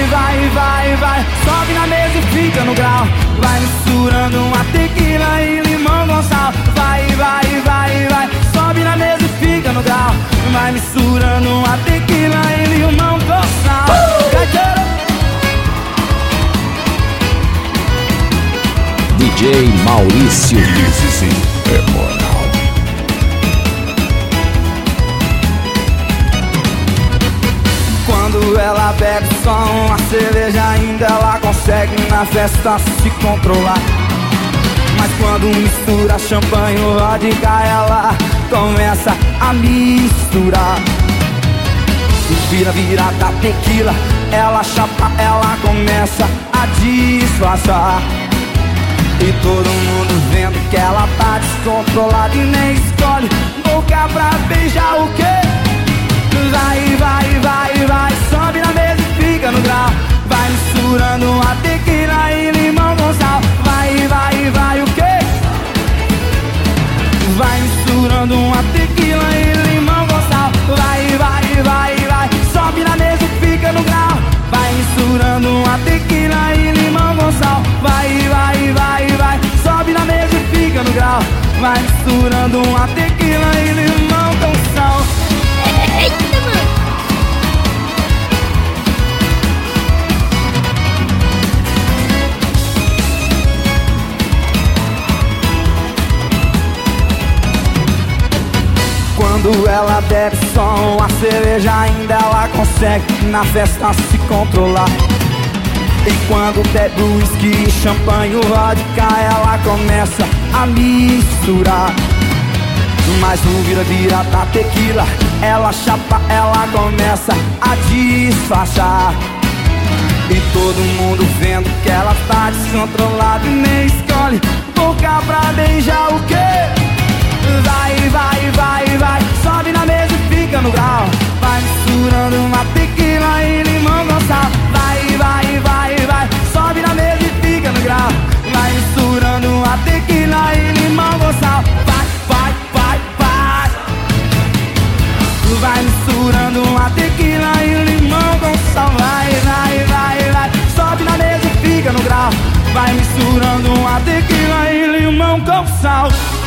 vai. Sobe na mesa e fica no grau. Vai misturando uma tequila e limão com sal. Vai. Sobe na mesa e fica no grau. Vai misturando uma tequila e limão com sal. DJ Maurício. Esse sim é moral. Quando ela bebe só uma cerveja ainda ela consegue na festa se controlar. Mas quando mistura champanhe ou vodka ela começa a misturar. Vira da tequila, ela chapa, ela começa a disfarçar. E todo mundo vendo que ela tá descontrolada e nem escolhe boca pra beijar o quê? Vai, sobe na mesa e fica no grau. Vai misturando a tequila e limão com sal. Vai, o quê? Vai misturando uma tequila e limão com sal. Vai, sobe na mesa e fica no grau. Vai misturando uma tequila e limão com sal. Vai, sobe na mesa e fica no grau. Vai misturando uma tequila e limão com sal. Eita, mano! Quando ela bebe só uma cerveja ainda ela consegue na festa se controlar. E quando bebe uísque, champanhe, vodka ela começa a misturar. Mas no vira da tequila ela chapa, ela começa a disfarçar. E todo mundo vendo que ela tá descontrolada e nem escolhe boca pra beijar o quê? Vai, sobe na mesa e fica no grau. Vai misturando uma tequila e limão com sal. Vai, sobe na mesa e fica no grau. Vai misturando uma tequila e limão com sal. Vai misturando uma tequila e limão com sal. Vai, sobe na mesa e fica no grau. Vai misturando uma tequila e limão com sal.